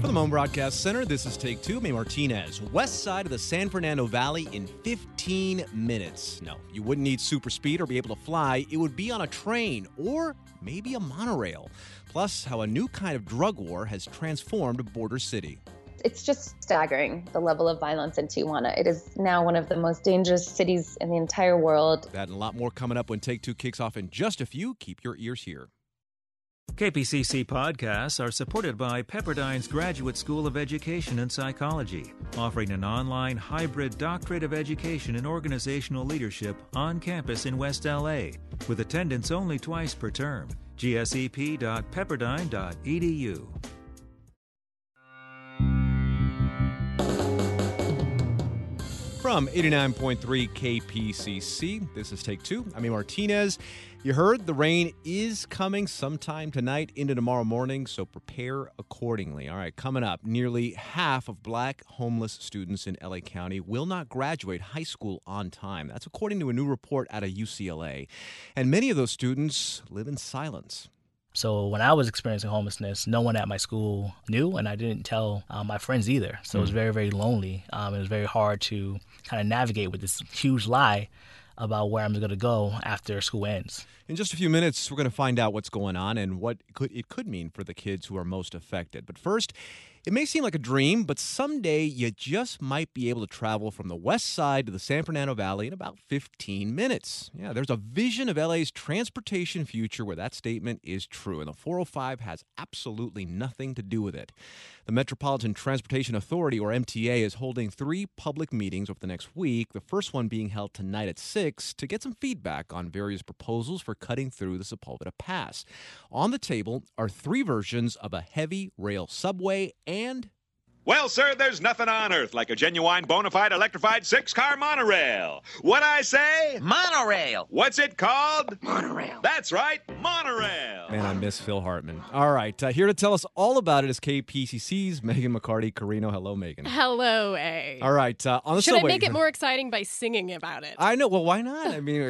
the Moan Broadcast Center, this is Take Two. May Martinez, west side of the San Fernando Valley in 15 minutes. No, you wouldn't need super speed or be able to fly. It would be on a train or maybe a monorail. Plus, how a new kind of drug war has transformed Border City. It's just staggering, the level of violence in Tijuana. It is now one of the most dangerous cities in the entire world. That and a lot more coming up when Take Two kicks off in just a few. Keep your ears here. KPCC podcasts are supported by Pepperdine's Graduate School of Education and Psychology, offering an online hybrid doctorate of education in organizational leadership on campus in West LA, with attendance only twice per term. gsep.pepperdine.edu. From 89.3 KPCC, this is Take Two. I'm A. Martinez. You heard the rain is coming sometime tonight into tomorrow morning, so prepare accordingly. All right, coming up, nearly half of black homeless students in LA County will not graduate high school on time. That's according to a new report out of UCLA. And many of those students live in silence. So when I was experiencing homelessness, no one at my school knew, and I didn't tell my friends either. So it was very, very lonely. It was very hard to kind of navigate with this huge lie about where I'm going to go after school ends. In just a few minutes, we're going to find out what's going on and what it could mean for the kids who are most affected. But first, it may seem like a dream, but someday you just might be able to travel from the west side to the San Fernando Valley in about 15 minutes. Yeah, there's a vision of LA's transportation future where that statement is true, and the 405 has absolutely nothing to do with it. The Metropolitan Transportation Authority, or MTA, is holding 3 public meetings over the next week, the first one being held tonight at 6 to get some feedback on various proposals for cutting through the Sepulveda Pass. On the table are 3 versions of a heavy rail subway and... Well, sir, there's nothing on earth like a genuine, bona fide, electrified 6-car monorail. What'd I say? Monorail. What's it called? Monorail. That's right, monorail. Man, I miss Phil Hartman. All right, here to tell us all about it is KPCC's Megan McCarty Carino. Hello, Megan. Hello, A. All right, on the Should subway. I make it more exciting by singing about it? I know. Well, why not? I mean,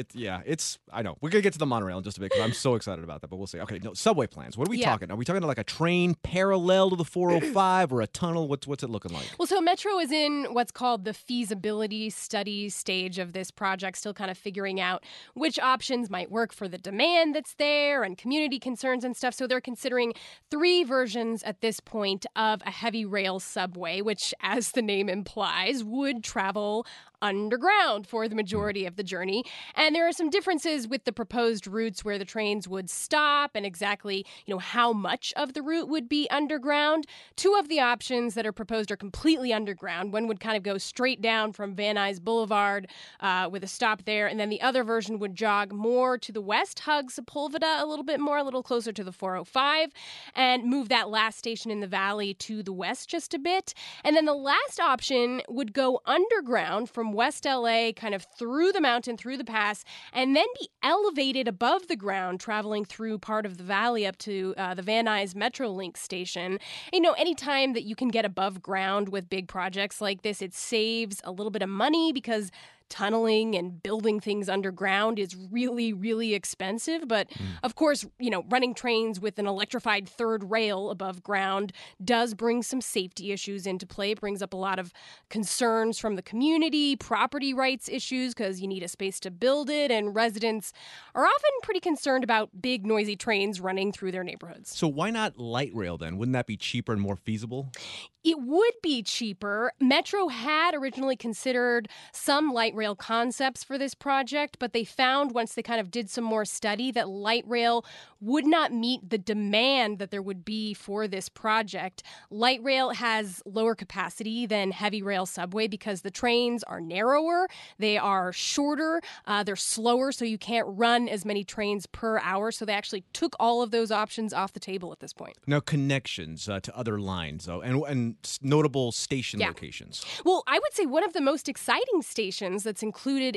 I know. We're going to get to the monorail in just a bit because I'm so excited about that, but we'll see. Okay, no, subway plans. What are we talking? Are we talking like a train parallel to the 405 or a tunnel? What's it looking like? Well, so Metro is in what's called the feasibility study stage of this project, still kind of figuring out which options might work for the demand that's there and community concerns and stuff. So they're considering 3 versions at this point of a heavy rail subway, which, as the name implies, would travel underground for the majority of the journey. And there are some differences with the proposed routes where the trains would stop and exactly, how much of the route would be underground. 2 of the options that are proposed are completely underground. One would kind of go straight down from Van Nuys Boulevard with a stop there. And then the other version would jog more to the west, hug Sepulveda a little bit more, a little closer to the 405, and move that last station in the valley to the west just a bit. And then the last option would go underground from West LA, kind of through the mountain, through the pass, and then be elevated above the ground, traveling through part of the valley up to the Van Nuys Metrolink station. Anytime that you can get above ground with big projects like this, it saves a little bit of money because tunneling and building things underground is really, really expensive. But of course, running trains with an electrified third rail above ground does bring some safety issues into play. It brings up a lot of concerns from the community, property rights issues, because you need a space to build it. And residents are often pretty concerned about big, noisy trains running through their neighborhoods. So why not light rail then? Wouldn't that be cheaper and more feasible? It would be cheaper. Metro had originally considered some light rail concepts for this project, but they found once they kind of did some more study that light rail would not meet the demand that there would be for this project. Light rail has lower capacity than heavy rail subway because the trains are narrower, they are shorter, they're slower, so you can't run as many trains per hour. So they actually took all of those options off the table at this point. Now, connections to other lines, though, and notable station locations. Well, I would say one of the most exciting stations that's included in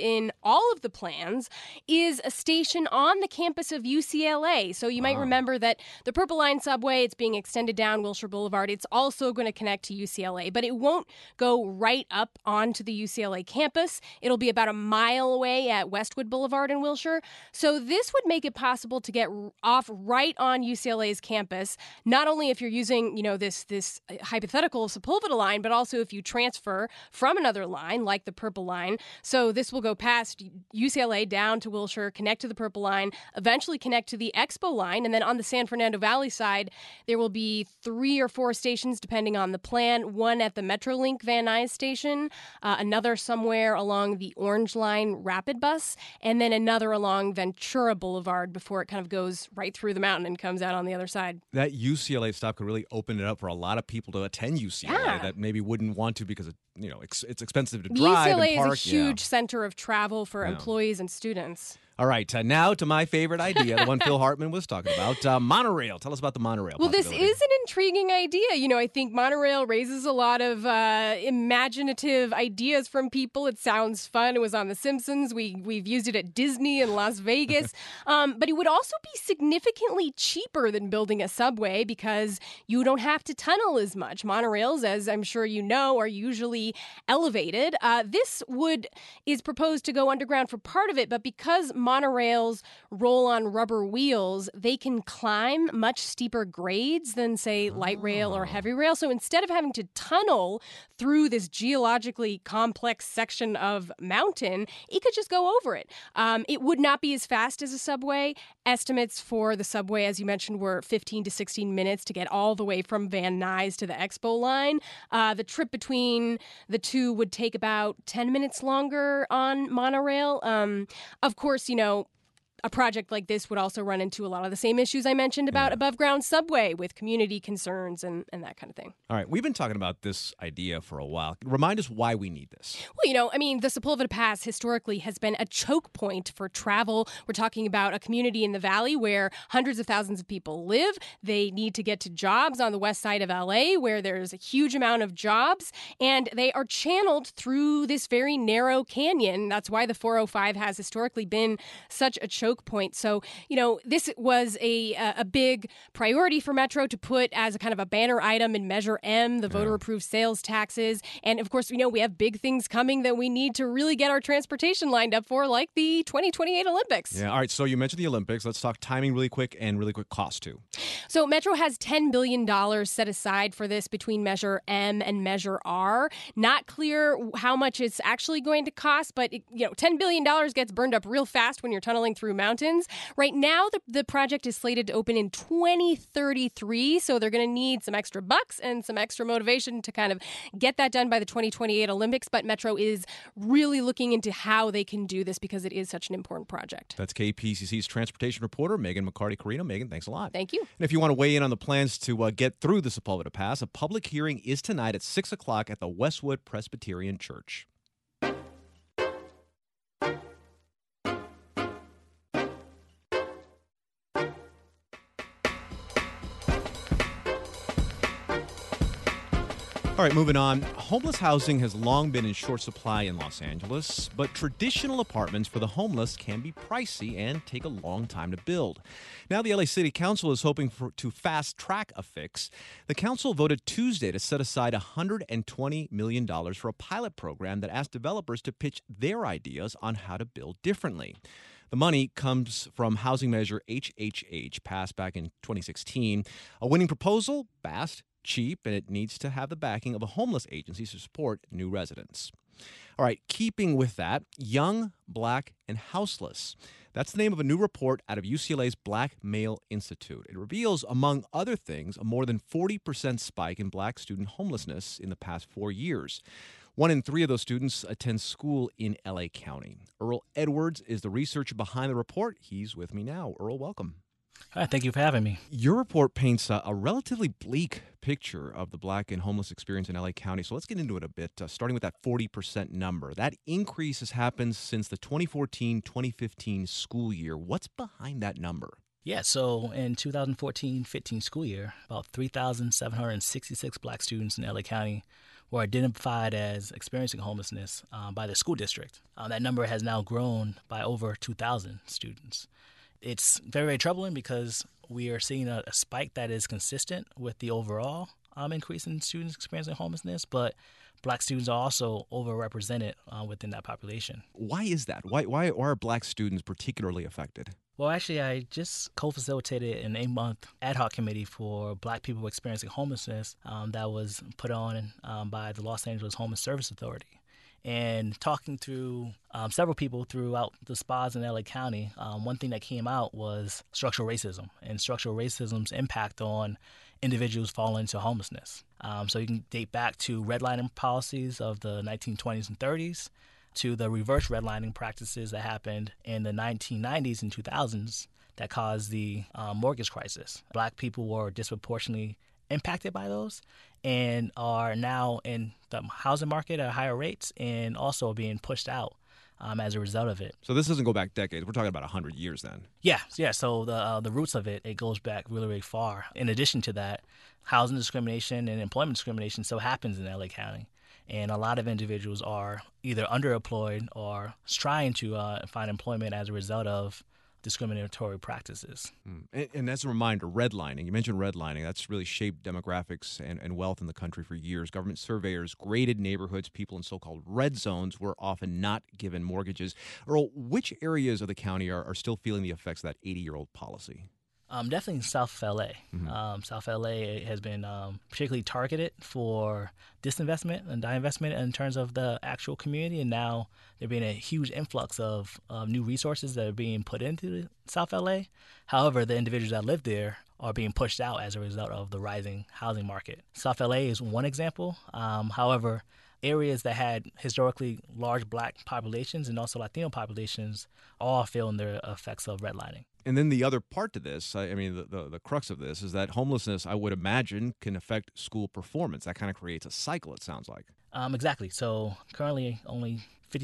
all of the plans is a station on the campus of UCLA. So you might remember that the Purple Line subway, it's being extended down Wilshire Boulevard. It's also going to connect to UCLA, but it won't go right up onto the UCLA campus. It'll be about a mile away at Westwood Boulevard in Wilshire. So this would make it possible to get off right on UCLA's campus, not only if you're using, this hypothetical Sepulveda line, but also if you transfer from another line like the Purple Line. So this will go past UCLA down to Wilshire, connect to the Purple Line, eventually connect to the Expo Line, and then on the San Fernando Valley side, there will be 3 or 4 stations depending on the plan. One at the Metrolink Van Nuys station, another somewhere along the Orange Line Rapid Bus, and then another along Ventura Boulevard before it kind of goes right through the mountain and comes out on the other side. That UCLA stop could really open it up for a lot of people to attend UCLA that maybe wouldn't want to because it's expensive to drive UCLA and park. is a huge center of travel for employees and students. All right, now to my favorite idea, the one Phil Hartman was talking about, monorail. Tell us about the monorail. Well, this is an intriguing idea. I think monorail raises a lot of imaginative ideas from people. It sounds fun. It was on The Simpsons. We've used it at Disney and Las Vegas. But it would also be significantly cheaper than building a subway because you don't have to tunnel as much. Monorails, as I'm sure you know, are usually elevated. This is proposed to go underground for part of it, but because monorails roll on rubber wheels, they can climb much steeper grades than, say, light rail or heavy rail. So instead of having to tunnel through this geologically complex section of mountain, it could just go over it. It would not be as fast as a subway. Estimates for the subway, as you mentioned, were 15 to 16 minutes to get all the way from Van Nuys to the Expo Line. The trip between the two would take about 10 minutes longer on monorail. Of course, a project like this would also run into a lot of the same issues I mentioned about above-ground subway with community concerns and that kind of thing. All right, we've been talking about this idea for a while. Remind us why we need this. Well, the Sepulveda Pass historically has been a choke point for travel. We're talking about a community in the valley where hundreds of thousands of people live. They need to get to jobs on the west side of LA where there's a huge amount of jobs, and they are channeled through this very narrow canyon. That's why the 405 has historically been such a choke point. So, this was a big priority for Metro to put as a kind of a banner item in Measure M, the voter-approved sales taxes. And, of course, we have big things coming that we need to really get our transportation lined up for, like the 2028 Olympics. Yeah, all right, so you mentioned the Olympics. Let's talk timing really quick and really quick cost, too. So Metro has $10 billion set aside for this between Measure M and Measure R. Not clear how much it's actually going to cost, but, $10 billion gets burned up real fast when you're tunneling through mountains. Right now, the project is slated to open in 2033, so they're going to need some extra bucks and some extra motivation to kind of get that done by the 2028 Olympics, but Metro is really looking into how they can do this because it is such an important project. That's KPCC's transportation reporter, Megan McCarty-Carino. Megan, thanks a lot. Thank you. And if you want to weigh in on the plans to get through the Sepulveda Pass, a public hearing is tonight at 6 o'clock at the Westwood Presbyterian Church. All right, moving on. Homeless housing has long been in short supply in Los Angeles, but traditional apartments for the homeless can be pricey and take a long time to build. Now the LA City Council is hoping to fast-track a fix. The council voted Tuesday to set aside $120 million for a pilot program that asked developers to pitch their ideas on how to build differently. The money comes from housing measure HHH, passed back in 2016. A winning proposal, fast, cheap, and it needs to have the backing of a homeless agency to support new residents. All right, keeping with that, Young, Black, and Houseless. That's the name of a new report out of UCLA's Black Male Institute. It reveals, among other things, a more than 40% spike in black student homelessness in the past 4 years. 1 in 3 of those students attend school in LA County. Earl Edwards is the researcher behind the report. He's with me now. Earl, welcome. Hi, thank you for having me. Your report paints a relatively bleak picture of the black and homeless experience in LA County. So let's get into it a bit, starting with that 40% number. That increase has happened since the 2014-2015 school year. What's behind that number? Yeah, so in 2014-15 school year, about 3,766 black students in LA County were identified as experiencing homelessness by the school district. That number has now grown by over 2,000 students. It's very, very troubling because we are seeing a spike that is consistent with the overall increase in students experiencing homelessness, but Black students are also overrepresented within that population. Why is that? Why are Black students particularly affected? Well, actually, I just co-facilitated an 8-month ad hoc committee for Black people experiencing homelessness that was put on by the Los Angeles Homeless Service Authority. And talking through several people throughout the spas in LA County, one thing that came out was structural racism and structural racism's impact on individuals falling into homelessness. So you can date back to redlining policies of the 1920s and 30s, to the reverse redlining practices that happened in the 1990s and 2000s that caused the mortgage crisis. Black people were disproportionately impacted by those and are now in the housing market at higher rates and also being pushed out as a result of it. So this doesn't go back decades. We're talking about 100 years then. Yeah. So the roots of it goes back really, really far. In addition to that, housing discrimination and employment discrimination still happens in LA County. And a lot of individuals are either underemployed or trying to find employment as a result of discriminatory practices. And as a reminder, redlining, you mentioned redlining, that's really shaped demographics and wealth in the country for years. Government surveyors graded neighborhoods. People in so-called red zones were often not given mortgages. Earl, which areas of the county are still feeling the effects of that 80-year-old policy? Definitely South LA. South LA has been particularly targeted for disinvestment and divestment in terms of the actual community, and now there being a huge influx of new resources that are being put into South LA. However, the individuals that live there are being pushed out as a result of the rising housing market. South LA is one example. However, areas that had historically large Black populations and also Latino populations all feeling the effects of redlining. And then the other part to this, I mean, the crux of this is that homelessness, I would imagine, can affect school performance. That kind of creates a cycle, it sounds like. Exactly. So currently only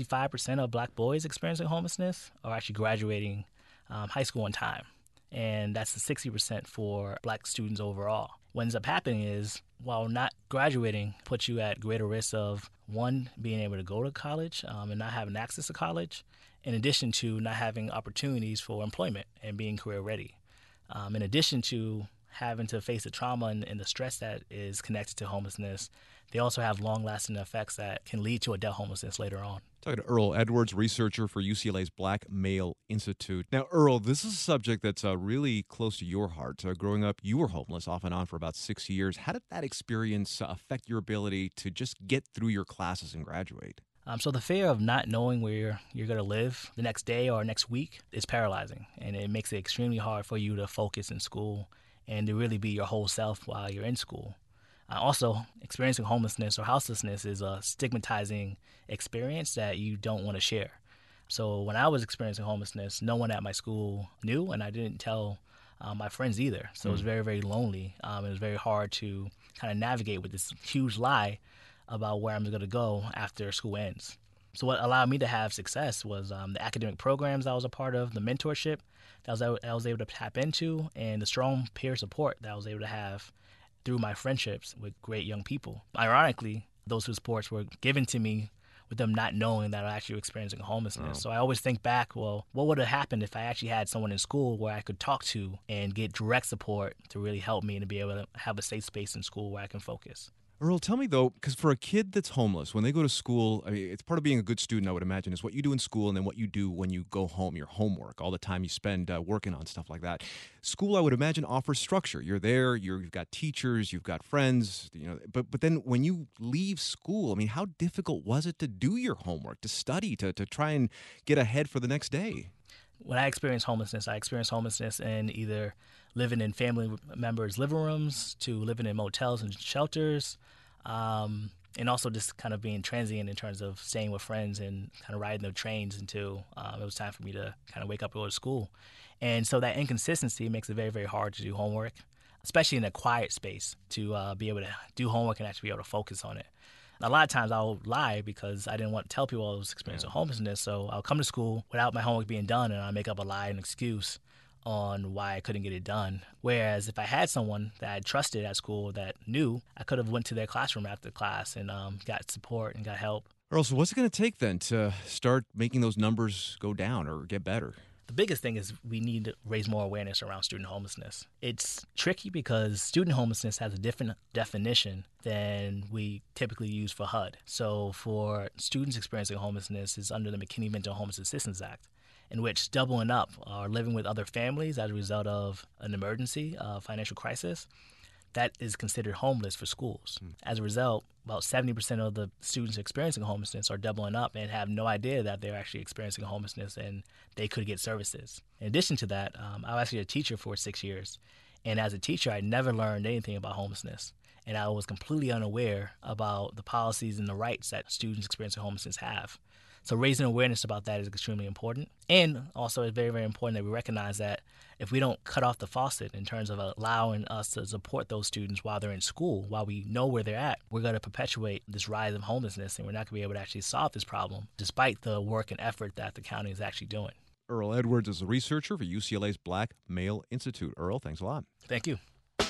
55% of Black boys experiencing homelessness are actually graduating high school on time. And that's the 60% for Black students overall. What ends up happening is, while not graduating puts you at greater risk of, one, being able to go to college and not having access to college, in addition to not having opportunities for employment and being career ready. In addition to having to face the trauma and the stress that is connected to homelessness, they also have long-lasting effects that can lead to adult homelessness later on. Talking to Earl Edwards, researcher for UCLA's Black Male Institute. Now, Earl, this is a subject that's really close to your heart. Growing up, you were homeless off and on for about 6 years. How did that experience affect your ability to just get through your classes and graduate? So the fear of not knowing where you're going to live the next day or next week is paralyzing, and it makes it extremely hard for you to focus in school and to really be your whole self while you're in school. Also, experiencing homelessness or houselessness is a stigmatizing experience that you don't want to share. So when I was experiencing homelessness, no one at my school knew, and I didn't tell my friends either. So it was very, very lonely. It was very hard to kind of navigate with this huge lie about where I'm going to go after school ends. So what allowed me to have success was the academic programs I was a part of, the mentorship that I was able to tap into, and the strong peer support that I was able to have through my friendships with great young people. Ironically, those supports were given to me with them not knowing that I'm actually experiencing homelessness. So I always think back, well, what would have happened if I actually had someone in school where I could talk to and get direct support to really help me and to be able to have a safe space in school where I can focus. Earl, tell me, though, because for a kid that's homeless, when they go to school, I mean, it's part of being a good student, I would imagine, is what you do in school and then what you do when you go home, your homework, all the time you spend working on stuff like that. School, I would imagine, offers structure. You're there, you've got teachers, you've got friends, but then when you leave school, I mean, how difficult was it to do your homework, to study, to try and get ahead for the next day? When I experienced homelessness in either living in family members' living rooms to living in motels and shelters, and also just kind of being transient in terms of staying with friends and kind of riding the trains until it was time for me to kind of wake up and go to school. And so that inconsistency makes it very, very hard to do homework, especially in a quiet space, to be able to do homework and actually be able to focus on it. A lot of times I'll lie because I didn't want to tell people I was experiencing homelessness, so I'll come to school without my homework being done, and I'll make up a lie and excuse on why I couldn't get it done. Whereas if I had someone that I trusted at school that knew, I could have went to their classroom after class and got support and got help. Earl, so what's it going to take then to start making those numbers go down or get better? The biggest thing is we need to raise more awareness around student homelessness. It's tricky because student homelessness has a different definition than we typically use for HUD. So for students experiencing homelessness, it's under the McKinney-Vento Homeless Assistance Act, in which doubling up or living with other families as a result of an emergency, financial crisis, that is considered homeless for schools. As a result, about 70% of the students experiencing homelessness are doubling up and have no idea that they're actually experiencing homelessness and they could get services. In addition to that, I was actually a teacher for 6 years. And as a teacher, I never learned anything about homelessness. And I was completely unaware about the policies and the rights that students experiencing homelessness have. So raising awareness about that is extremely important. And also it's very, very important that we recognize that if we don't cut off the faucet in terms of allowing us to support those students while they're in school, while we know where they're at, we're going to perpetuate this rise of homelessness, and we're not going to be able to actually solve this problem despite the work and effort that the county is actually doing. Earl Edwards is a researcher for UCLA's Black Male Institute. Earl, thanks a lot. Thank you.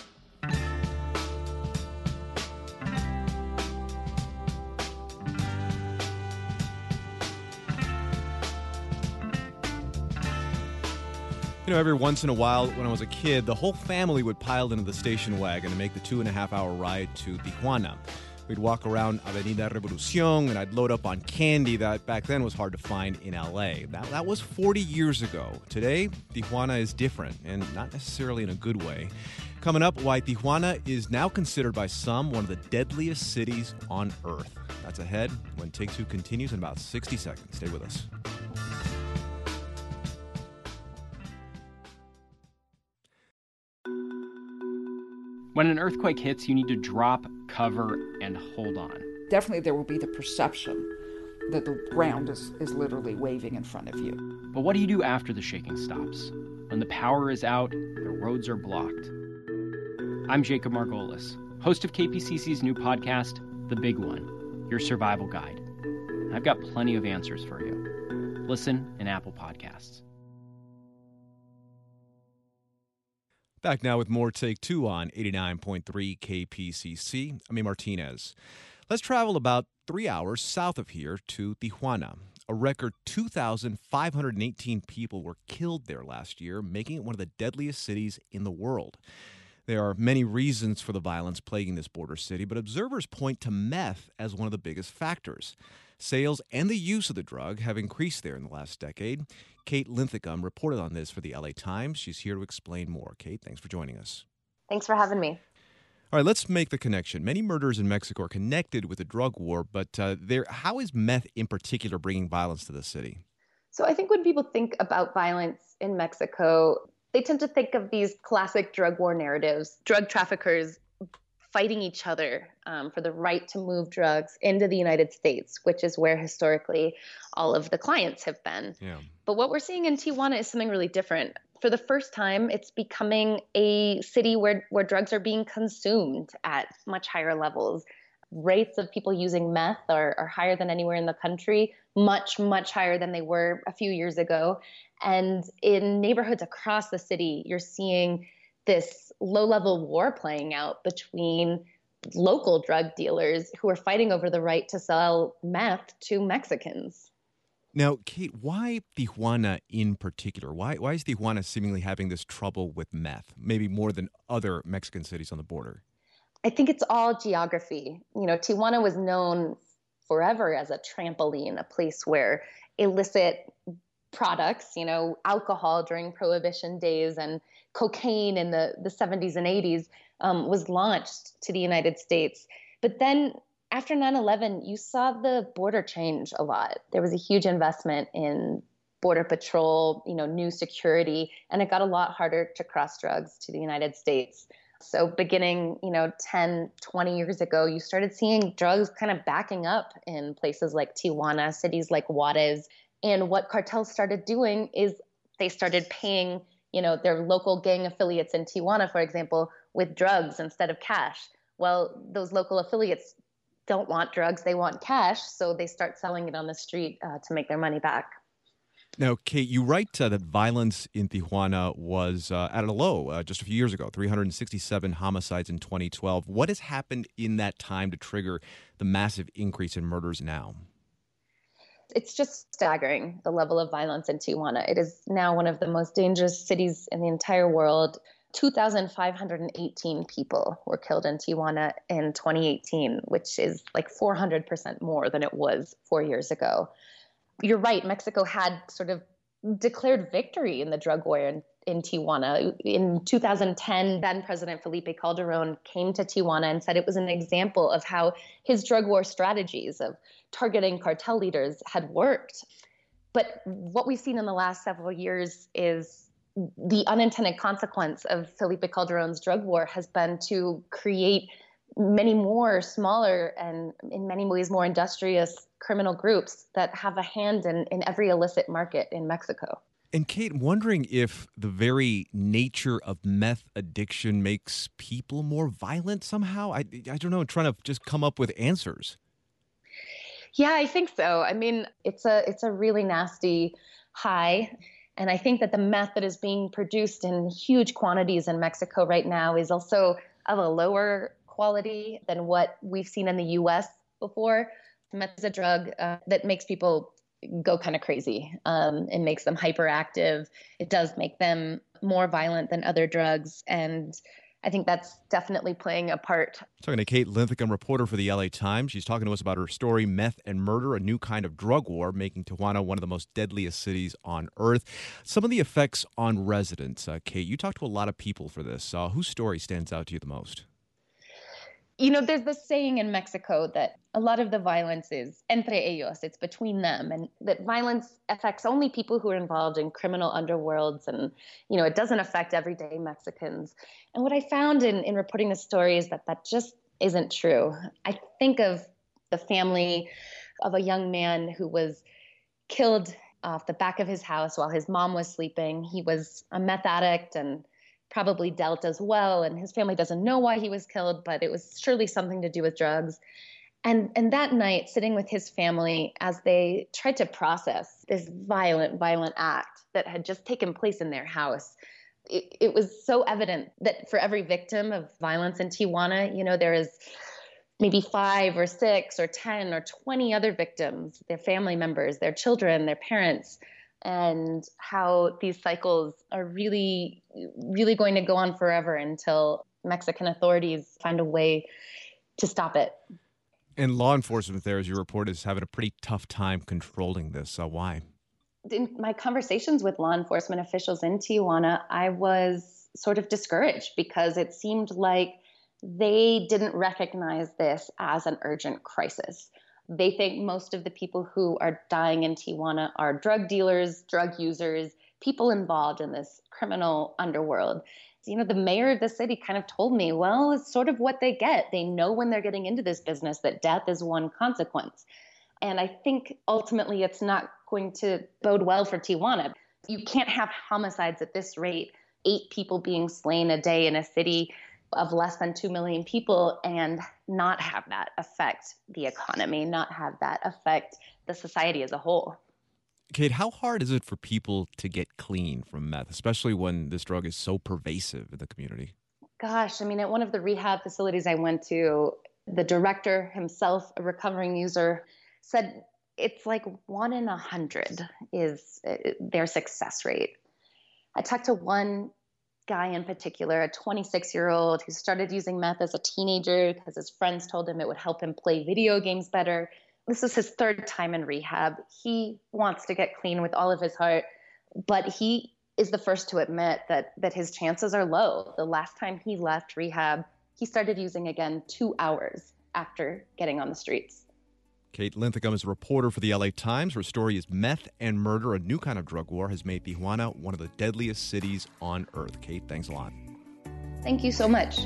You know, every once in a while when I was a kid, the whole family would pile into the station wagon to make the 2.5-hour ride to Tijuana. We'd walk around Avenida Revolucion, and I'd load up on candy that back then was hard to find in L.A. That was 40 years ago. Today, Tijuana is different, and not necessarily in a good way. Coming up, why Tijuana is now considered by some one of the deadliest cities on Earth. That's ahead when Take Two continues in about 60 seconds. Stay with us. When an earthquake hits, you need to drop, cover, and hold on. Definitely there will be the perception that the ground is literally waving in front of you. But what do you do after the shaking stops? When the power is out, the roads are blocked. I'm Jacob Margolis, host of KPCC's new podcast, The Big One, Your Survival Guide. And I've got plenty of answers for you. Listen in Apple Podcasts. Back now with more Take Two on 89.3 KPCC. I'm A. Martinez. Let's travel about 3 hours south of here to Tijuana. A record 2,518 people were killed there last year, making it one of the deadliest cities in the world. There are many reasons for the violence plaguing this border city, but observers point to meth as one of the biggest factors. Sales and the use of the drug have increased there in the last decade. Kate Linthicum reported on this for the LA Times. She's here to explain more. Kate, thanks for joining us. Thanks for having me. All right, let's make the connection. Many murders in Mexico are connected with the drug war, but how is meth in particular bringing violence to the city? So I think when people think about violence in Mexico, they tend to think of these classic drug war narratives, drug traffickers fighting each other for the right to move drugs into the United States, which is where historically all of the clients have been. Yeah. But what we're seeing in Tijuana is something really different. For the first time, it's becoming a city where drugs are being consumed at much higher levels. Rates of people using meth are higher than anywhere in the country, much, much higher than they were a few years ago. And in neighborhoods across the city, you're seeing this low-level war playing out between local drug dealers who are fighting over the right to sell meth to Mexicans. Now, Kate, why Tijuana in particular? Why is Tijuana seemingly having this trouble with meth, maybe more than other Mexican cities on the border? I think it's all geography. You know, Tijuana was known forever as a trampoline, a place where illicit products, alcohol during Prohibition days and cocaine in the 70s and 80s was launched to the United States. But then after 9/11, you saw the border change a lot. There was a huge investment in Border Patrol, new security, and it got a lot harder to cross drugs to the United States. So beginning, 10, 20 years ago, you started seeing drugs kind of backing up in places like Tijuana, cities like Juarez. And what cartels started doing is they started paying, their local gang affiliates in Tijuana, for example, with drugs instead of cash. Well, those local affiliates don't want drugs, they want cash, so they start selling it on the street to make their money back. Now, Kate, you write that violence in Tijuana was at a low just a few years ago, 367 homicides in 2012. What has happened in that time to trigger the massive increase in murders now? It's just staggering, the level of violence in Tijuana. It is now one of the most dangerous cities in the entire world. 2,518 people were killed in Tijuana in 2018, which is like 400% more than it was 4 years ago. You're right, Mexico had sort of declared victory in the drug war in Tijuana. In 2010, then President Felipe Calderon came to Tijuana and said it was an example of how his drug war strategies of targeting cartel leaders had worked. But what we've seen in the last several years is the unintended consequence of Felipe Calderon's drug war has been to create many more smaller and in many ways more industrious criminal groups that have a hand in every illicit market in Mexico. And Kate, I'm wondering if the very nature of meth addiction makes people more violent somehow? I don't know, I'm trying to just come up with answers. Yeah, I think so. I mean, it's a really nasty high. And I think that the meth that is being produced in huge quantities in Mexico right now is also of a lower quality than what we've seen in the U.S. before. Meth is a drug that makes people go kind of crazy. It makes them hyperactive. It does make them more violent than other drugs. And I think that's definitely playing a part. Talking to Kate Linthicum, reporter for the LA Times. She's talking to us about her story, Meth and Murder, a New Kind of Drug War, making Tijuana one of the most deadliest cities on earth. Some of the effects on residents. Kate, you talked to a lot of people for this. Whose story stands out to you the most? You know, there's this saying in Mexico that a lot of the violence is entre ellos, it's between them, and that violence affects only people who are involved in criminal underworlds, and, you know, it doesn't affect everyday Mexicans. And what I found in reporting this story is that just isn't true. I think of the family of a young man who was killed off the back of his house while his mom was sleeping. He was a meth addict and probably dealt as well, and his family doesn't know why he was killed, but it was surely something to do with drugs. And that night, sitting with his family as they tried to process this violent act that had just taken place in their house, it was so evident that for every victim of violence in Tijuana, you know, there is maybe 5 or 6 or 10 or 20 other victims, their family members, their children, their parents, and how these cycles are really, really going to go on forever until Mexican authorities find a way to stop it. And law enforcement there, as you report, is having a pretty tough time controlling this. Why? In my conversations with law enforcement officials in Tijuana, I was sort of discouraged because it seemed like they didn't recognize this as an urgent crisis. They think most of the people who are dying in Tijuana are drug dealers, drug users, people involved in this criminal underworld. You know, the mayor of the city kind of told me, well, it's sort of what they get. They know when they're getting into this business that death is one consequence. And I think ultimately it's not going to bode well for Tijuana. You can't have homicides at this rate, 8 people being slain a day in a city of less than 2 million people and not have that affect the economy, not have that affect the society as a whole. Kate, how hard is it for people to get clean from meth, especially when this drug is so pervasive in the community? Gosh, I mean, at one of the rehab facilities I went to, the director himself, a recovering user, said it's like 1 in 100 is their success rate. I talked to one guy in particular, a 26-year-old who started using meth as a teenager because his friends told him it would help him play video games better. This is his 3rd time in rehab. He wants to get clean with all of his heart, but he is the first to admit that his chances are low. The last time he left rehab, he started using again 2 hours after getting on the streets. Kate Linthicum is a reporter for the LA Times. Her story is Meth and Murder, a New Kind of Drug War, has made Tijuana one of the deadliest cities on earth. Kate, thanks a lot. Thank you so much.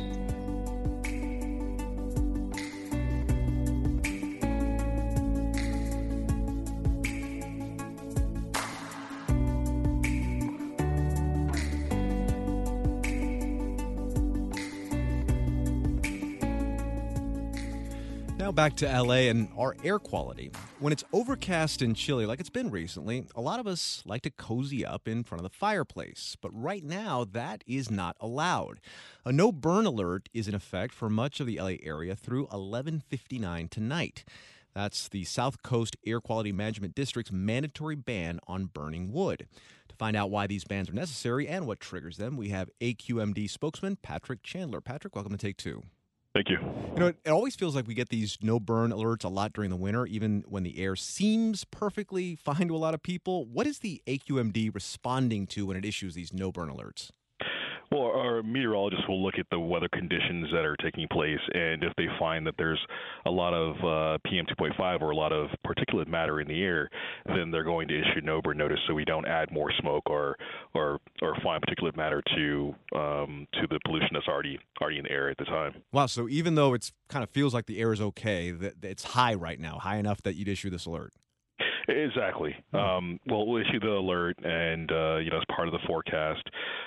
Now back to LA and our air quality. When it's overcast and chilly like it's been recently, a lot of us like to cozy up in front of the fireplace. But right now, that is not allowed. A no-burn alert is in effect for much of the LA area through 11:59 tonight. That's the South Coast Air Quality Management District's mandatory ban on burning wood. To find out why these bans are necessary and what triggers them, we have AQMD spokesman Patrick Chandler. Patrick, welcome to Take Two. Thank you. You know, it always feels like we get these no-burn alerts a lot during the winter, even when the air seems perfectly fine to a lot of people. What is the AQMD responding to when it issues these no-burn alerts? Well, our meteorologists will look at the weather conditions that are taking place, and if they find that there's a lot of PM 2.5 or a lot of particulate matter in the air, then they're going to issue no burn notice so we don't add more smoke or fine particulate matter to the pollution that's already in the air at the time. Wow, so even though it's kind of feels like the air is okay, that it's high right now, high enough that you'd issue this alert. Exactly. Well, we'll issue the alert, and as part of the forecast,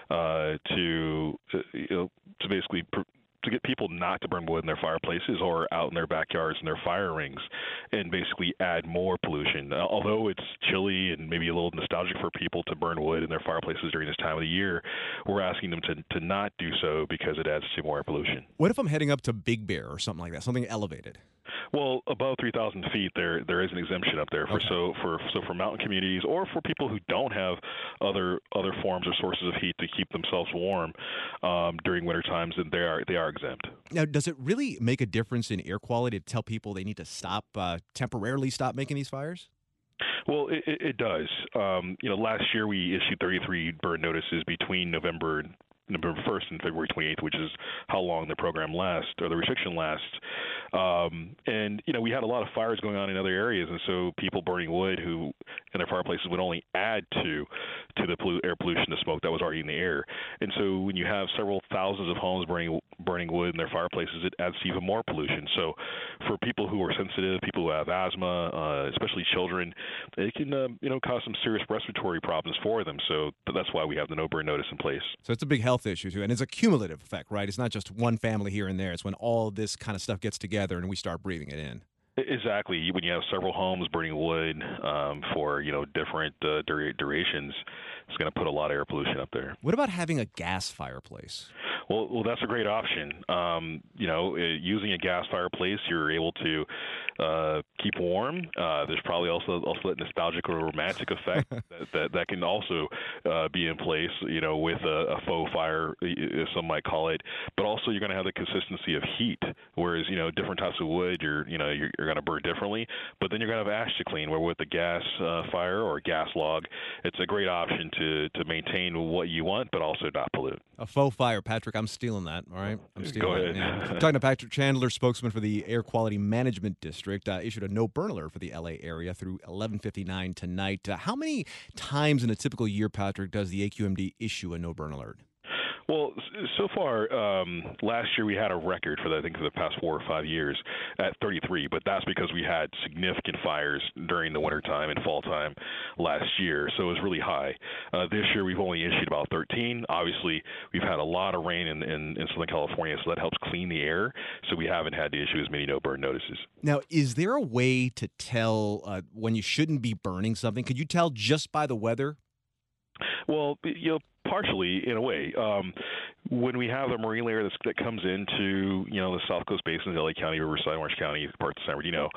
to basically to get people not to burn wood in their fireplaces or out in their backyards and their fire rings, and basically add more pollution. Although it's chilly and maybe a little nostalgic for people to burn wood in their fireplaces during this time of the year, we're asking them to not do so because it adds to more pollution. What if I'm heading up to Big Bear or something like that, something elevated? Well, above 3,000 feet, there is an exemption up there for mountain communities or for people who don't have other forms or sources of heat to keep themselves warm during winter times, and they are exempt. Now, does it really make a difference in air quality to tell people they need to temporarily stop making these fires? Well, it does. Last year we issued 33 burn notices between November 1st and February 28th, which is how long the program lasts or the restriction lasts. And we had a lot of fires going on in other areas, and so people burning wood who in their fireplaces would only add to the air pollution, the smoke that was already in the air. And so when you have several thousands of homes burning wood in their fireplaces, it adds to even more pollution. So for people who are sensitive, people who have asthma, especially children, it can cause some serious respiratory problems for them. So that's why we have the no burn notice in place. So it's a big health issue too, and it's a cumulative effect, right? It's not just one family here and there. It's when all this kind of stuff gets together and we start breathing it in. Exactly. When you have several homes burning wood for different durations, it's going to put a lot of air pollution up there. What about having a gas fireplace? Well, that's a great option. Using a gas fireplace, you're able to keep warm. There's probably also that nostalgic or romantic effect that can also be in place, with a faux fire, as some might call it. But also, you're going to have the consistency of heat, whereas different types of wood, you're going to burn differently. But then you're going to have ash to clean. Where with a gas fire or a gas log, it's a great option to maintain what you want, but also not pollute. A faux fire, Patrick. I'm stealing that. All right, I'm stealing Go ahead. that. Yeah. I'm talking to Patrick Chandler, spokesman for the Air Quality Management District, issued a no burn alert for the LA area through 11:59 tonight. How many times in a typical year, Patrick, does the AQMD issue a no burn alert? Well, so far, last year we had a record for that, I think, for the past 4 or 5 years at 33, but that's because we had significant fires during the wintertime and fall time last year, so it was really high. This year we've only issued about 13. Obviously, we've had a lot of rain in Southern California, so that helps clean the air, so we haven't had to issue as many no-burn notices. Now, is there a way to tell when you shouldn't be burning something? Could you tell just by the weather? Well, partially, in a way. When we have the marine layer that comes into, the South Coast Basin, LA County, Riverside, Orange County, parts of San Bernardino,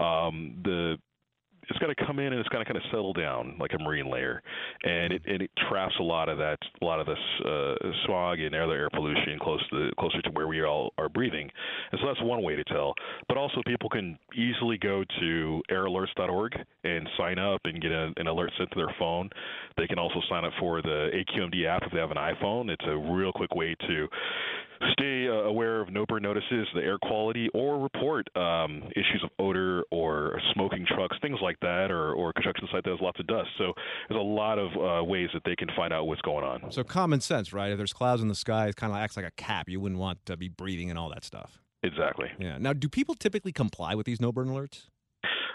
it's going to come in and it's going to kind of settle down like a marine layer, and it traps a lot of this smog and other air pollution closer to where we all are breathing. And so that's one way to tell. But also people can easily go to airalerts.org and sign up and get an alert sent to their phone. They can also sign up for the AQMD app if they have an iPhone. It's a real quick way to stay aware of no burn notices, the air quality, or report issues of odor or smoking trucks, things like that, or construction site that has lots of dust. So there's a lot of ways that they can find out what's going on. So common sense, right? If there's clouds in the sky, it kind of acts like a cap. You wouldn't want to be breathing and all that stuff. Exactly. Yeah. Now, do people typically comply with these no burn alerts?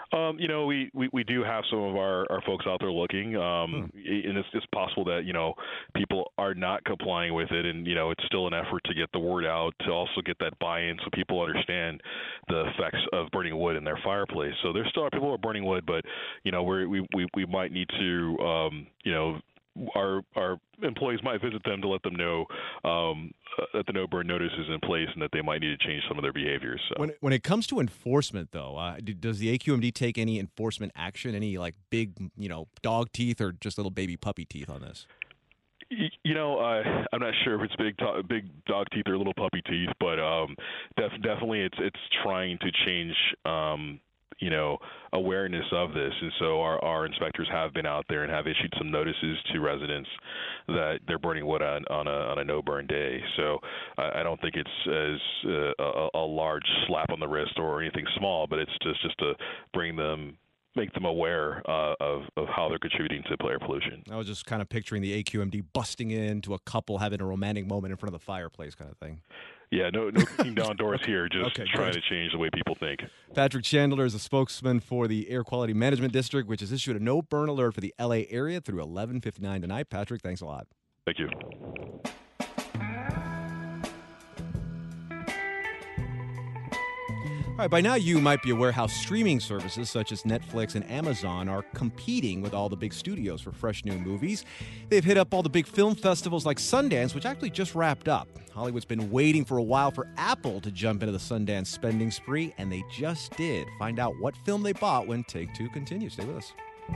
We do have some of our folks out there looking, and it's possible that people are not complying with it, and it's still an effort to get the word out, to also get that buy-in so people understand the effects of burning wood in their fireplace. So there still are people who are burning wood, but we might need to our employees might visit them to let them know that the no-burn notice is in place and that they might need to change some of their behaviors. So. When it comes to enforcement, though, does the AQMD take any enforcement action, any big, dog teeth or just little baby puppy teeth on this? I'm not sure if it's big dog teeth or little puppy teeth, but definitely it's trying to change awareness of this. And so our inspectors have been out there and have issued some notices to residents that they're burning wood on a no-burn day. So I don't think it's as a large slap on the wrist or anything small, but it's just to make them aware of how they're contributing to air pollution. I was just kind of picturing the AQMD busting into a couple having a romantic moment in front of the fireplace kind of thing. Yeah, no kicking down doors here, just trying to change the way people think. Patrick Chandler is a spokesman for the Air Quality Management District, which has issued a no-burn alert for the L.A. area through 11:59 tonight. Patrick, thanks a lot. Thank you. All right, by now you might be aware how streaming services such as Netflix and Amazon are competing with all the big studios for fresh new movies. They've hit up all the big film festivals like Sundance, which actually just wrapped up. Hollywood's been waiting for a while for Apple to jump into the Sundance spending spree, and they just did. Find out what film they bought when Take-Two continues. Stay with us.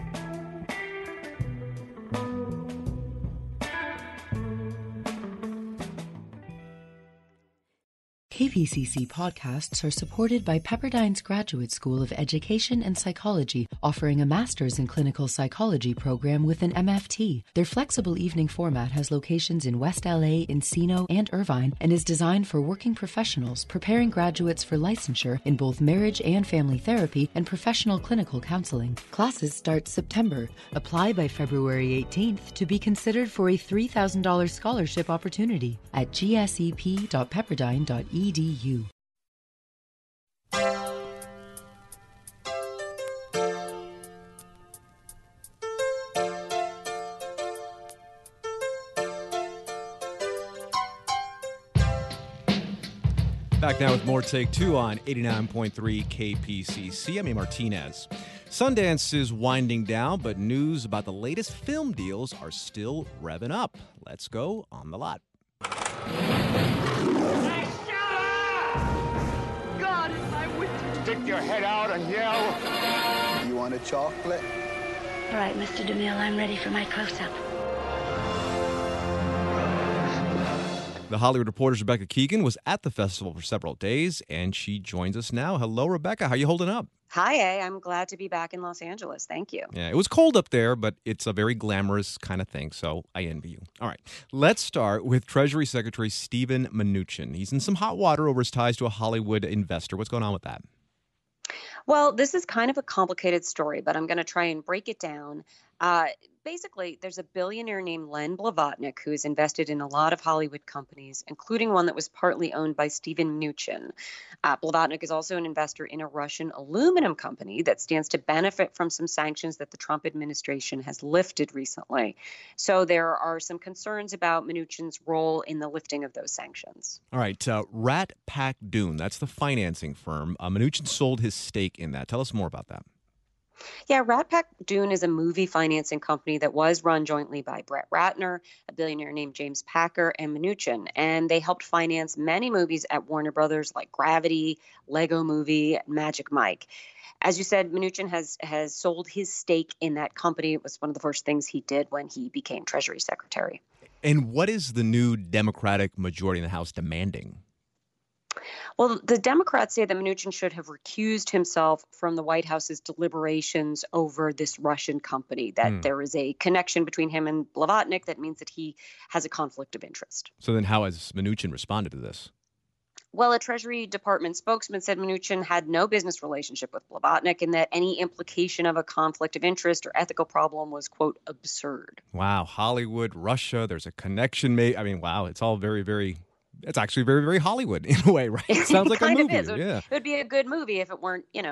KPCC podcasts are supported by Pepperdine's Graduate School of Education and Psychology, offering a master's in clinical psychology program with an MFT. Their flexible evening format has locations in West LA, Encino, and Irvine, and is designed for working professionals preparing graduates for licensure in both marriage and family therapy and professional clinical counseling. Classes start September. Apply by February 18th to be considered for a $3,000 scholarship opportunity at gsep.pepperdine.edu. Back now with more Take Two on 89.3 KPCC. I'm A. Martinez. Sundance is winding down, but news about the latest film deals are still revving up. Let's go on the lot. Stick your head out and yell. You want a chocolate? All right, Mr. DeMille, I'm ready for my close-up. The Hollywood Reporter's Rebecca Keegan was at the festival for several days, and she joins us now. Hello, Rebecca. How are you holding up? Hi, A. I'm glad to be back in Los Angeles. Thank you. Yeah, it was cold up there, but it's a very glamorous kind of thing, so I envy you. All right, let's start with Treasury Secretary Steven Mnuchin. He's in some hot water over his ties to a Hollywood investor. What's going on with that? Well, this is kind of a complicated story, but I'm going to try and break it down. Basically, there's a billionaire named Len Blavatnik who is invested in a lot of Hollywood companies, including one that was partly owned by Steven Mnuchin. Blavatnik is also an investor in a Russian aluminum company that stands to benefit from some sanctions that the Trump administration has lifted recently. So there are some concerns about Mnuchin's role in the lifting of those sanctions. All right, Rat Pack Dune, that's the financing firm. Mnuchin sold his stake in that. Tell us more about that. Yeah, Rat Pack Dune is a movie financing company that was run jointly by Brett Ratner, a billionaire named James Packer, and Mnuchin. And they helped finance many movies at Warner Brothers like Gravity, Lego Movie, and Magic Mike. As you said, Mnuchin has sold his stake in that company. It was one of the first things he did when he became Treasury Secretary. And what is the new Democratic majority in the House demanding? Well, the Democrats say that Mnuchin should have recused himself from the White House's deliberations over this Russian company, that there is a connection between him and Blavatnik that means that he has a conflict of interest. So then how has Mnuchin responded to this? Well, a Treasury Department spokesman said Mnuchin had no business relationship with Blavatnik and that any implication of a conflict of interest or ethical problem was, quote, absurd. Wow, Hollywood, Russia, there's a connection made. I mean, wow, it's all very, very... It's actually very, very Hollywood in a way, right? It sounds like a movie. It would be a good movie if it weren't,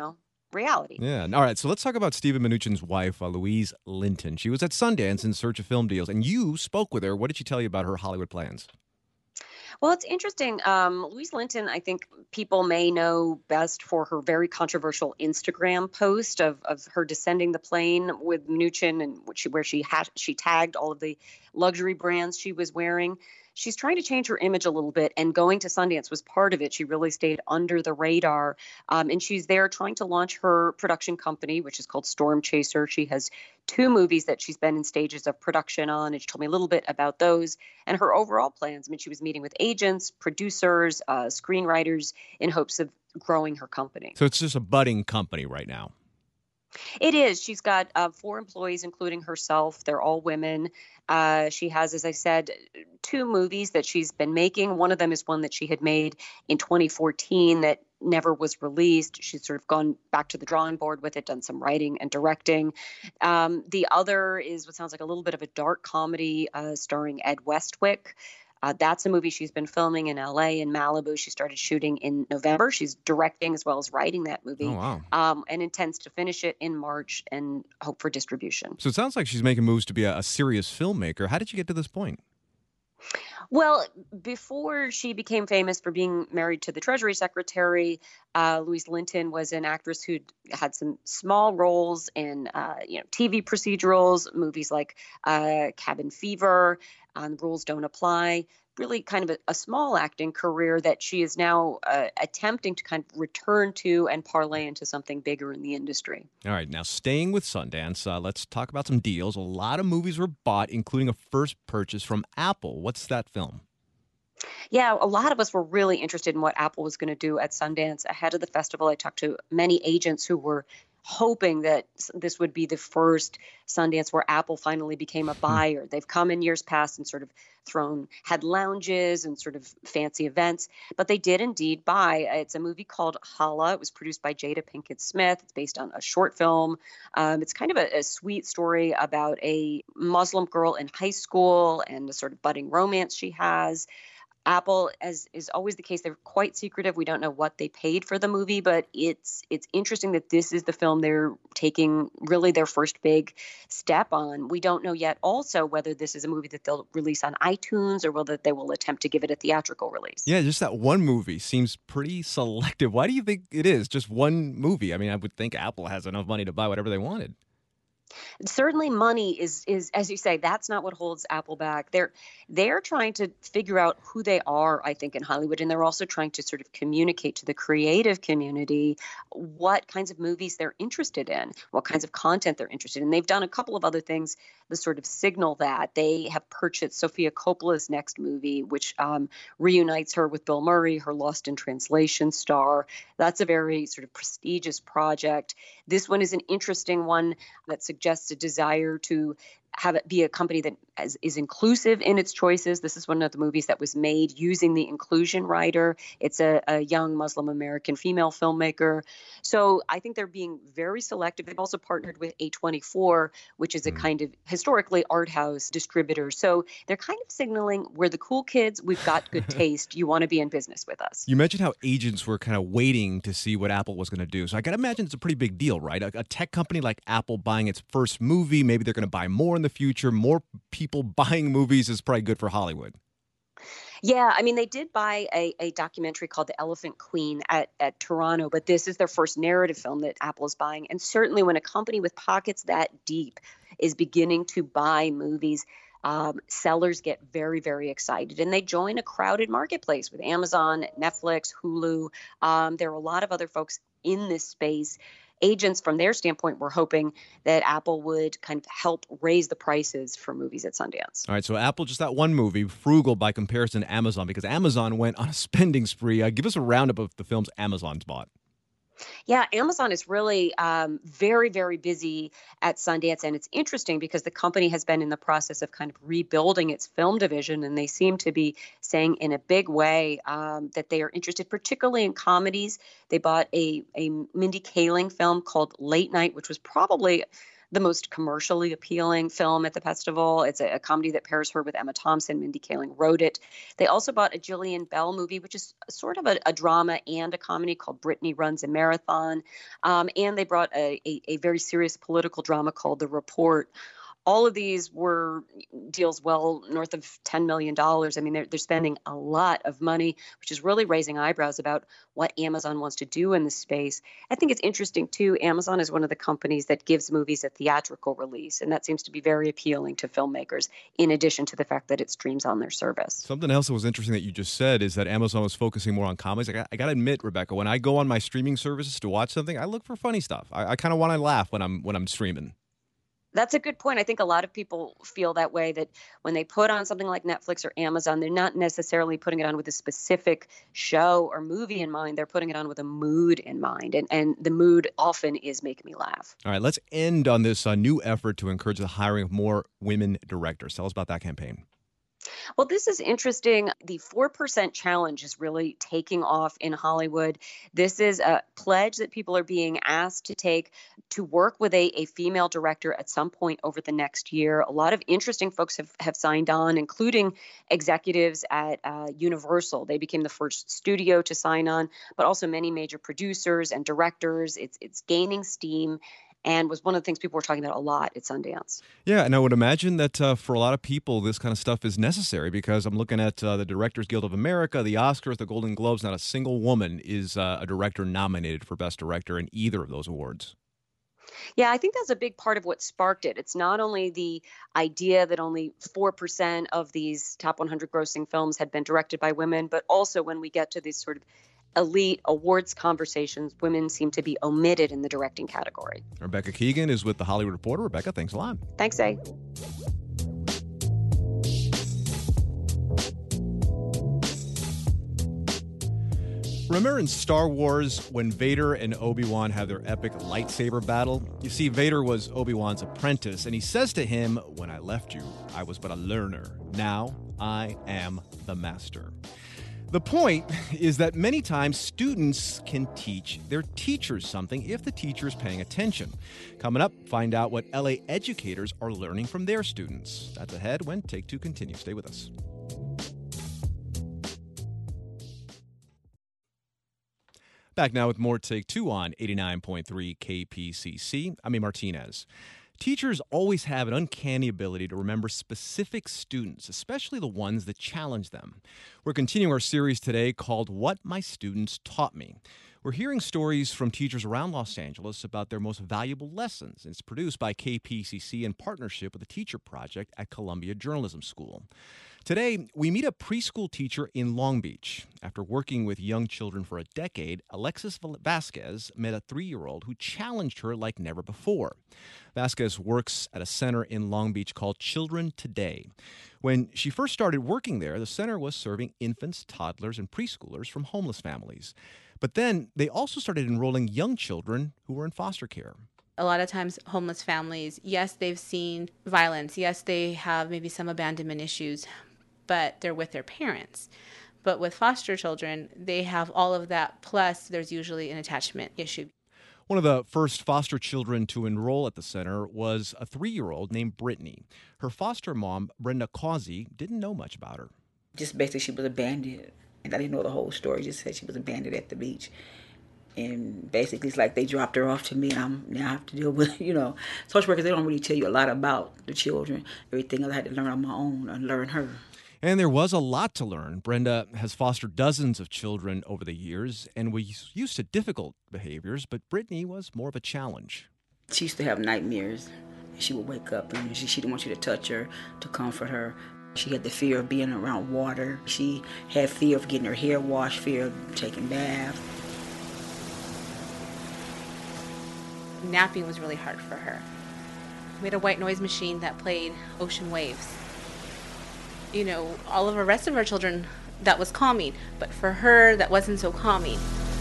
reality. Yeah. All right. So let's talk about Stephen Mnuchin's wife, Louise Linton. She was at Sundance in search of film deals, and you spoke with her. What did she tell you about her Hollywood plans? Well, it's interesting. Louise Linton, I think people may know best for her very controversial Instagram post of her descending the plane with Mnuchin, and where she tagged all of the luxury brands she was wearing. She's trying to change her image a little bit, and going to Sundance was part of it. She really stayed under the radar, and she's there trying to launch her production company, which is called Storm Chaser. She has 2 movies that she's been in stages of production on, and she told me a little bit about those and her overall plans. I mean, she was meeting with agents, producers, screenwriters in hopes of growing her company. So it's just a budding company right now. It is. She's got 4 employees, including herself. They're all women. She has, as I said, 2 movies that she's been making. One of them is one that she had made in 2014 that never was released. She's sort of gone back to the drawing board with it, done some writing and directing. The other is what sounds like a little bit of a dark comedy starring Ed Westwick. That's a movie she's been filming in LA and Malibu. She started shooting in November. She's directing as well as writing that movie. Oh, wow. And intends to finish it in March and hope for distribution. So it sounds like she's making moves to be a serious filmmaker. How did you get to this point? Well, before she became famous for being married to the Treasury Secretary, Louise Linton was an actress who had some small roles in, TV procedurals, movies like Cabin Fever, The Rules Don't Apply. Really kind of a small acting career that she is now attempting to kind of return to and parlay into something bigger in the industry. All right, now staying with Sundance, let's talk about some deals. A lot of movies were bought, including a first purchase from Apple. What's that film? Yeah, a lot of us were really interested in what Apple was going to do at Sundance ahead of the festival. I talked to many agents who were hoping that this would be the first Sundance where Apple finally became a buyer. They've come in years past and sort of had lounges and sort of fancy events, but they did indeed buy. It's a movie called Hala. It was produced by Jada Pinkett Smith. It's based on a short film. It's kind of a sweet story about a Muslim girl in high school and the sort of budding romance she has. Apple, as is always the case, they're quite secretive. We don't know what they paid for the movie, but it's interesting that this is the film they're taking really their first big step on. We don't know yet also whether this is a movie that they'll release on iTunes or whether they will attempt to give it a theatrical release. Yeah, just that one movie seems pretty selective. Why do you think it is just one movie? I mean, I would think Apple has enough money to buy whatever they wanted. Certainly money is, as you say, that's not what holds Apple back. They're trying to figure out who they are, I think, in Hollywood, and they're also trying to sort of communicate to the creative community what kinds of movies they're interested in, what kinds of content they're interested in. They've done a couple of other things to sort of signal that. They have purchased Sofia Coppola's next movie, which reunites her with Bill Murray, her Lost in Translation star. That's a very sort of prestigious project. This one is an interesting one that suggests a desire to have it be a company that is inclusive in its choices. This is one of the movies that was made using the inclusion rider. It's a young Muslim American female filmmaker. So I think they're being very selective. They've also partnered with A24, which is a kind of historically art house distributor. So they're kind of signaling, we're the cool kids. We've got good taste. You want to be in business with us. You mentioned how agents were kind of waiting to see what Apple was going to do. So I got to imagine it's a pretty big deal, right? A tech company like Apple buying its first movie, maybe they're going to buy more in the future. More people buying movies is probably good for Hollywood. Yeah, I mean, they did buy a documentary called The Elephant Queen at Toronto, but this is their first narrative film that Apple is buying. And certainly when a company with pockets that deep is beginning to buy movies, sellers get very, very excited, and they join a crowded marketplace with Amazon, Netflix, Hulu. There are a lot of other folks in this space. Agents, from their standpoint, were hoping that Apple would kind of help raise the prices for movies at Sundance. All right, so Apple, just that one movie, frugal by comparison to Amazon, because Amazon went on a spending spree. Give us a roundup of the films Amazon's bought. Yeah, Amazon is really very, very busy at Sundance. And it's interesting because the company has been in the process of kind of rebuilding its film division. And they seem to be saying in a big way that they are interested particularly in comedies. They bought a Mindy Kaling film called Late Night, which was probably the most commercially appealing film at the festival. It's a comedy that pairs her with Emma Thompson. Mindy Kaling wrote it. They also bought a Jillian Bell movie, which is sort of a drama and a comedy called Brittany Runs a Marathon. And they brought a very serious political drama called The Report. All of these were deals well north of $10 million. I mean, they're spending a lot of money, which is really raising eyebrows about what Amazon wants to do in this space. I think it's interesting, too. Amazon is one of the companies that gives movies a theatrical release, and that seems to be very appealing to filmmakers, in addition to the fact that it streams on their service. Something else that was interesting that you just said is that Amazon was focusing more on comedies. I got to admit, Rebecca, when I go on my streaming services to watch something, I look for funny stuff. I kind of want to laugh when I'm streaming. That's a good point. I think a lot of people feel that way, that when they put on something like Netflix or Amazon, they're not necessarily putting it on with a specific show or movie in mind. They're putting it on with a mood in mind. And the mood often is making me laugh. All right, let's end on this new effort to encourage the hiring of more women directors. Tell us about that campaign. Well, this is interesting. The 4% challenge is really taking off in Hollywood. This is a pledge that people are being asked to take to work with a female director at some point over the next year. A lot of interesting folks have signed on, including executives at Universal. They became the first studio to sign on, but also many major producers and directors. It's gaining steam, and was one of the things people were talking about a lot at Sundance. Yeah, and I would imagine that for a lot of people, this kind of stuff is necessary, because I'm looking at the Directors Guild of America, the Oscars, the Golden Globes. Not a single woman is a director nominated for Best Director in either of those awards. Yeah, I think that's a big part of what sparked it. It's not only the idea that only 4% of these top 100 grossing films had been directed by women, but also when we get to these sort of elite awards conversations, women seem to be omitted in the directing category. Rebecca Keegan is with The Hollywood Reporter. Rebecca, thanks a lot. Thanks, A. Remember in Star Wars when Vader and Obi-Wan have their epic lightsaber battle? You see, Vader was Obi-Wan's apprentice, and he says to him, "When I left you, I was but a learner. Now I am the master." The point is that many times students can teach their teachers something if the teacher is paying attention. Coming up, find out what LA educators are learning from their students. That's ahead when Take Two continues. Stay with us. Back now with more Take Two on 89.3 KPCC. I'm A. Martinez. Teachers always have an uncanny ability to remember specific students, especially the ones that challenge them. We're continuing our series today called What My Students Taught Me. We're hearing stories from teachers around Los Angeles about their most valuable lessons. It's produced by KPCC in partnership with the Teacher Project at Columbia Journalism School. Today, we meet a preschool teacher in Long Beach. After working with young children for a decade, Alexis Vasquez met a 3-year-old who challenged her like never before. Vasquez works at a center in Long Beach called Children Today. When she first started working there, the center was serving infants, toddlers, and preschoolers from homeless families. But then they also started enrolling young children who were in foster care. A lot of times homeless families, yes, they've seen violence. Yes, they have maybe some abandonment issues, but they're with their parents. But with foster children, they have all of that, plus there's usually an attachment issue. One of the first foster children to enroll at the center was a 3-year-old named Brittany. Her foster mom, Brenda Causey, didn't know much about her. Just basically she was abandoned. And I didn't know the whole story, just said she was abandoned at the beach. And basically it's like they dropped her off to me, and now I have to deal with, social workers, they don't really tell you a lot about the children. Everything else I had to learn on my own and learn her. And there was a lot to learn. Brenda has fostered dozens of children over the years and was used to difficult behaviors, but Brittany was more of a challenge. She used to have nightmares. She would wake up and she didn't want you to touch her, to comfort her. She had the fear of being around water. She had fear of getting her hair washed, fear of taking baths. Napping was really hard for her. We had a white noise machine that played ocean waves. All of the rest of our children, that was calming, but for her, that wasn't so calming.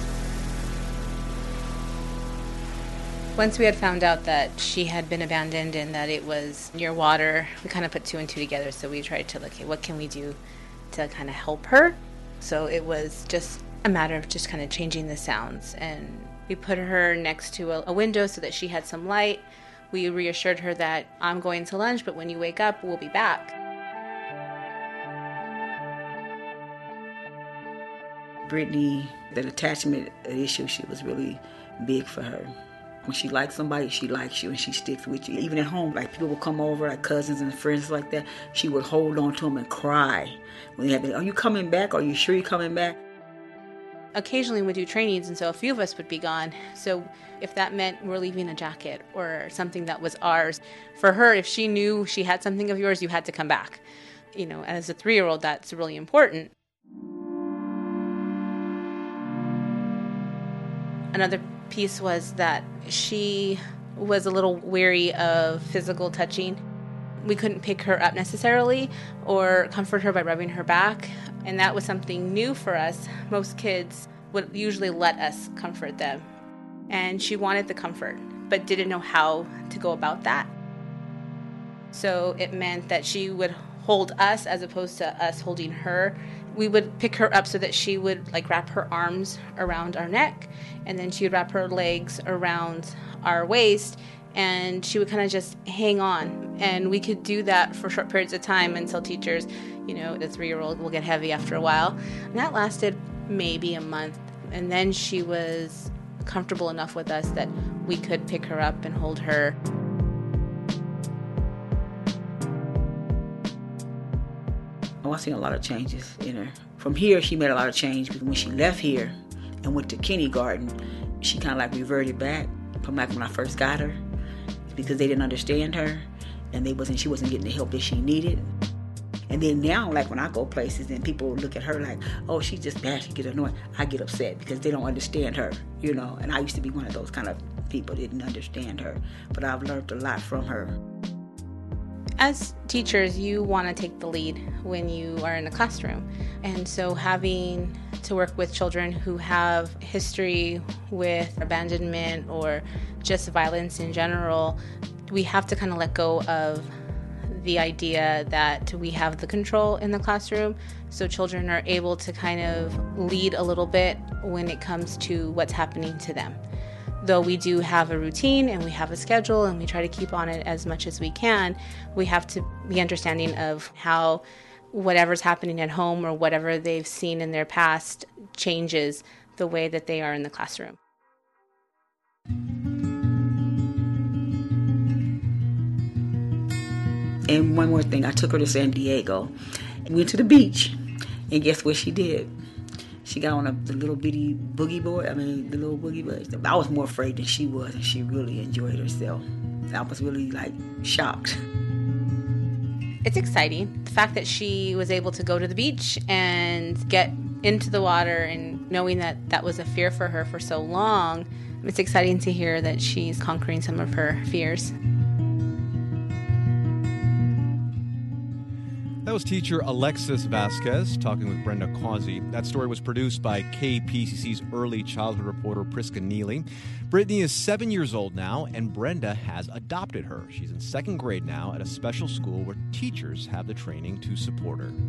Once we had found out that she had been abandoned and that it was near water, we kind of put 2 and 2 together, so we tried to look at what can we do to kind of help her. So it was just a matter of just kind of changing the sounds, and we put her next to a window so that she had some light. We reassured her that I'm going to lunch, but when you wake up, we'll be back. Brittany, that attachment issue, she was really big for her. When she likes somebody, she likes you and she sticks with you. Even at home, like people would come over, like cousins and friends like that, she would hold on to them and cry. When they had been, are you coming back? Are you sure you're coming back? Occasionally we do trainings, and so a few of us would be gone. So if that meant we're leaving a jacket or something that was ours, for her, if she knew she had something of yours, you had to come back. You know, as a 3-year-old, that's really important. Another piece was that she was a little weary of physical touching. We couldn't pick her up necessarily or comfort her by rubbing her back, and that was something new for us. Most kids would usually let us comfort them, and she wanted the comfort but didn't know how to go about that. So it meant that she would hold us as opposed to us holding her. We would pick her up so that she would like wrap her arms around our neck, and then she would wrap her legs around our waist, and she would kind of just hang on. And we could do that for short periods of time until teachers, you know, the 3-year-old will get heavy after a while. And that lasted maybe a month. And then she was comfortable enough with us that we could pick her up and hold her. Oh, I've seen a lot of changes in her. From here, she made a lot of change. When she left here and went to kindergarten, she kind of like reverted back from like when I first got her, because they didn't understand her and she wasn't getting the help that she needed. And then now, like when I go places and people look at her like, oh, she's just bad, she get annoyed, I get upset because they don't understand her, you know. And I used to be one of those kind of people that didn't understand her, but I've learned a lot from her. As teachers, you want to take the lead when you are in the classroom. And so having to work with children who have history with abandonment or just violence in general, we have to kind of let go of the idea that we have the control in the classroom. So children are able to kind of lead a little bit when it comes to what's happening to them. Though we do have a routine and we have a schedule and we try to keep on it as much as we can, we have to be understanding of how whatever's happening at home or whatever they've seen in their past changes the way that they are in the classroom. And one more thing, I took her to San Diego. We went to the beach, and guess what she did? She got on the little bitty boogie board. I mean, the little boogie board. I was more afraid than she was, and she really enjoyed herself. I was really, like, shocked. It's exciting. The fact that she was able to go to the beach and get into the water, and knowing that that was a fear for her for so long, it's exciting to hear that she's conquering some of her fears. That was teacher Alexis Vasquez talking with Brenda Causey. That story was produced by KPCC's early childhood reporter Priska Neely. Brittany is 7 years old now, and Brenda has adopted her. She's in 2nd grade now at a special school where teachers have the training to support her.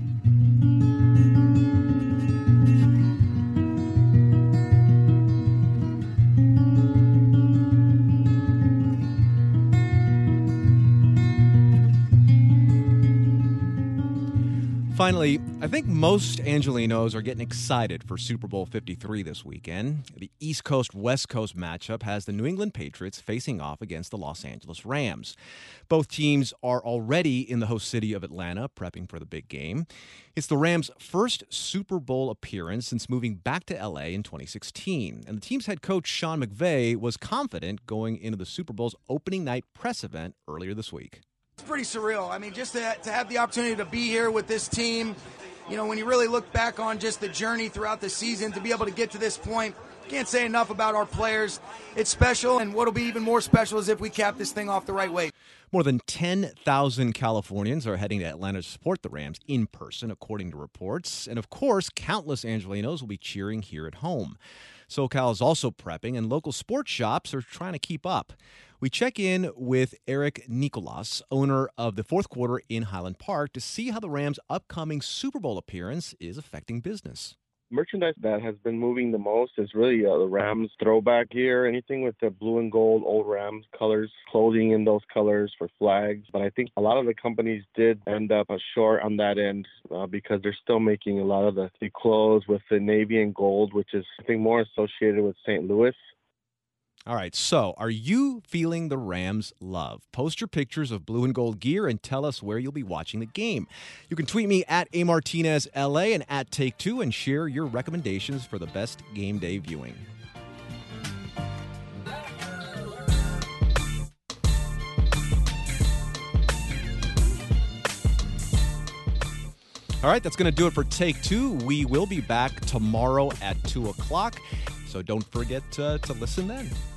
Finally, I think most Angelenos are getting excited for Super Bowl 53 this weekend. The East Coast-West Coast matchup has the New England Patriots facing off against the Los Angeles Rams. Both teams are already in the host city of Atlanta, prepping for the big game. It's the Rams' first Super Bowl appearance since moving back to L.A. in 2016. And the team's head coach, Sean McVay, was confident going into the Super Bowl's opening night press event earlier this week. It's pretty surreal. I mean, just to have the opportunity to be here with this team, you know, when you really look back on just the journey throughout the season, to be able to get to this point, can't say enough about our players. It's special, and what'll be even more special is if we cap this thing off the right way. More than 10,000 Californians are heading to Atlanta to support the Rams in person, according to reports. And, of course, countless Angelenos will be cheering here at home. SoCal is also prepping, and local sports shops are trying to keep up. We check in with Eric Nicolas, owner of the Fourth Quarter in Highland Park, to see how the Rams' upcoming Super Bowl appearance is affecting business. merchandise that has been moving the most is really the Rams throwback gear, anything with the blue and gold old Rams colors, clothing in those colors for flags. But I think a lot of the companies did end up short on that end because they're still making a lot of the clothes with the navy and gold, which is, I think, more associated with St. Louis. All right, so are you feeling the Rams' love? Post your pictures of blue and gold gear and tell us where you'll be watching the game. You can tweet me at @AMartinezLA and at Take2 and share your recommendations for the best game day viewing. All right, that's going to do it for Take Two. We will be back tomorrow at 2 o'clock, so don't forget to listen then.